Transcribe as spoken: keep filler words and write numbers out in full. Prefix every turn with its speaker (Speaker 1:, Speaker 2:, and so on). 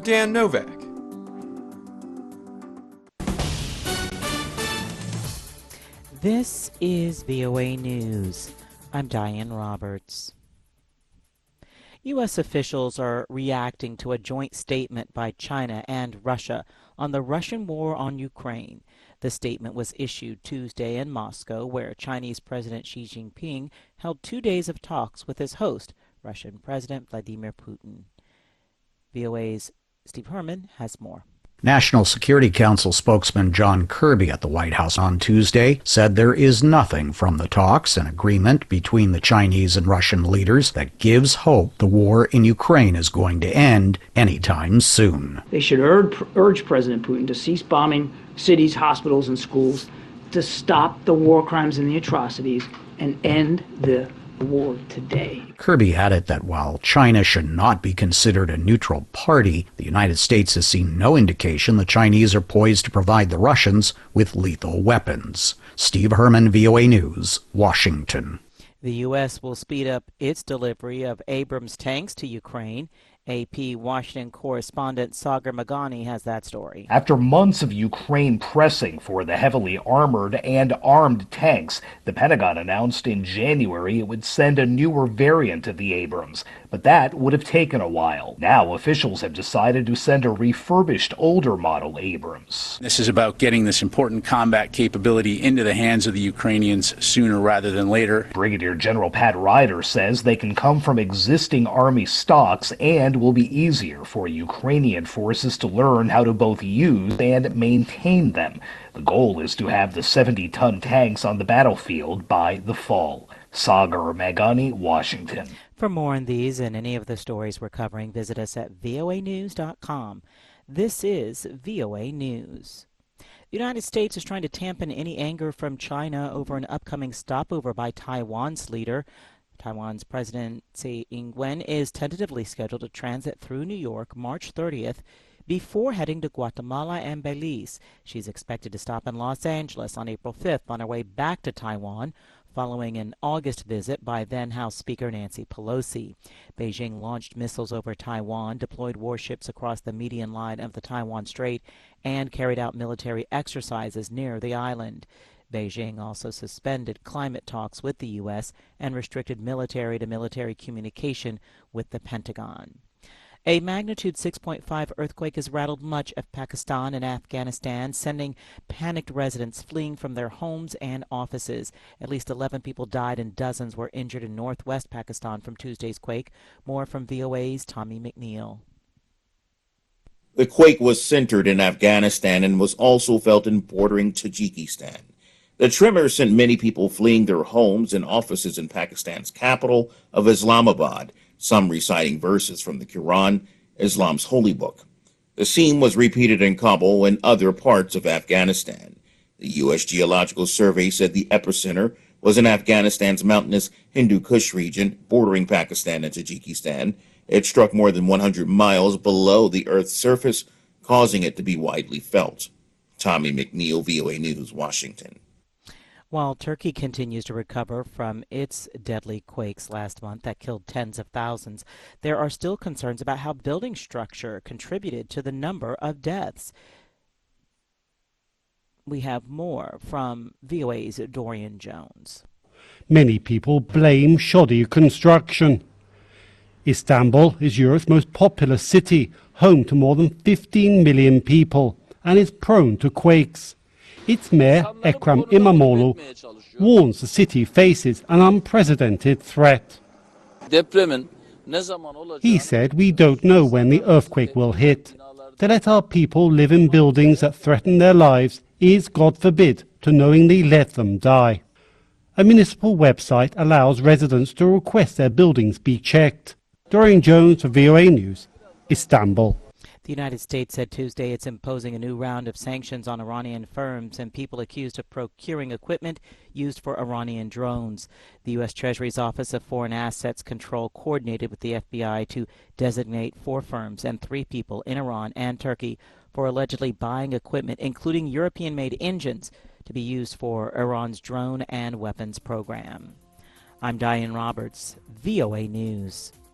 Speaker 1: Dan Novak.
Speaker 2: This is V O A News. I'm Diane Roberts. U S officials are reacting to a joint statement by China and Russia on the Russian war on Ukraine. The statement was issued Tuesday in Moscow, where Chinese President Xi Jinping held two days of talks with his host, Russian President Vladimir Putin. V O A's Steve Herman has more.
Speaker 3: National Security Council spokesman John Kirby at the White House on Tuesday said there is nothing from the talks and agreement between the Chinese and Russian leaders that gives hope the war in Ukraine is going to end anytime soon.
Speaker 4: They should urge, urge President Putin to cease bombing cities, hospitals, and schools, to stop the war crimes and the atrocities, and end the war today.
Speaker 3: Kirby added that while China should not be considered a neutral party, the United States has seen no indication the Chinese are poised to provide the Russians with lethal weapons. Steve Herman, V O A News, Washington.
Speaker 2: The U S will speed up its delivery of Abrams tanks to Ukraine. A P Washington correspondent Sagar Magani has that story.
Speaker 5: After months of Ukraine pressing for the heavily armored and armed tanks, the Pentagon announced in January it would send a newer variant of the Abrams, but that would have taken a while. Now officials have decided to send a refurbished older model Abrams.
Speaker 6: This is about getting this important combat capability into the hands of the Ukrainians sooner rather than later.
Speaker 5: Brigadier General Pat Ryder says they can come from existing Army stocks and will be easier for Ukrainian forces to learn how to both use and maintain them. The goal is to have the seventy-ton tanks on the battlefield by the fall. Sagar Magani, Washington.
Speaker 2: For more on these and any of the stories we're covering, visit us at V O A news dot com. This is V O A News. The United States is trying to dampen any anger from China over an upcoming stopover by Taiwan's leader. Taiwan's President Tsai Ing-wen is tentatively scheduled to transit through New York March thirtieth before heading to Guatemala and Belize. She's expected to stop in Los Angeles on April fifth on her way back to Taiwan, following an August visit by then-House Speaker Nancy Pelosi. Beijing launched missiles over Taiwan, deployed warships across the median line of the Taiwan Strait, and carried out military exercises near the island. Beijing also suspended climate talks with the U S and restricted military-to-military communication with the Pentagon. A magnitude six point five earthquake has rattled much of Pakistan and Afghanistan, sending panicked residents fleeing from their homes and offices. At least eleven people died and dozens were injured in northwest Pakistan from Tuesday's quake. More from V O A's Tommy McNeil.
Speaker 7: The quake was centered in Afghanistan and was also felt in bordering Tajikistan. The tremor sent many people fleeing their homes and offices in Pakistan's capital of Islamabad, some reciting verses from the Quran, Islam's holy book. The scene was repeated in Kabul and other parts of Afghanistan. The U S Geological Survey said the epicenter was in Afghanistan's mountainous Hindu Kush region, bordering Pakistan and Tajikistan. It struck more than one hundred miles below the Earth's surface, causing it to be widely felt. Tommy McNeil, V O A News, Washington.
Speaker 2: While Turkey continues to recover from its deadly quakes last month that killed tens of thousands, there are still concerns about how building structure contributed to the number of deaths. We have more from V O A's Dorian Jones.
Speaker 8: Many people blame shoddy construction. Istanbul is Europe's most populous city, home to more than fifteen million people, and is prone to quakes. Its mayor, Ekrem İmamoğlu, warns the city faces an unprecedented threat. He said, "We don't know when the earthquake will hit. To let our people live in buildings that threaten their lives is, God forbid, to knowingly let them die." A municipal website allows residents to request their buildings be checked. Dorian Jones for V O A News, Istanbul.
Speaker 2: The United States said Tuesday it's imposing a new round of sanctions on Iranian firms and people accused of procuring equipment used for Iranian drones. The U S Treasury's Office of Foreign Assets Control coordinated with the F B I to designate four firms and three people in Iran and Turkey for allegedly buying equipment, including European-made engines, to be used for Iran's drone and weapons program. I'm Diane Roberts, V O A News.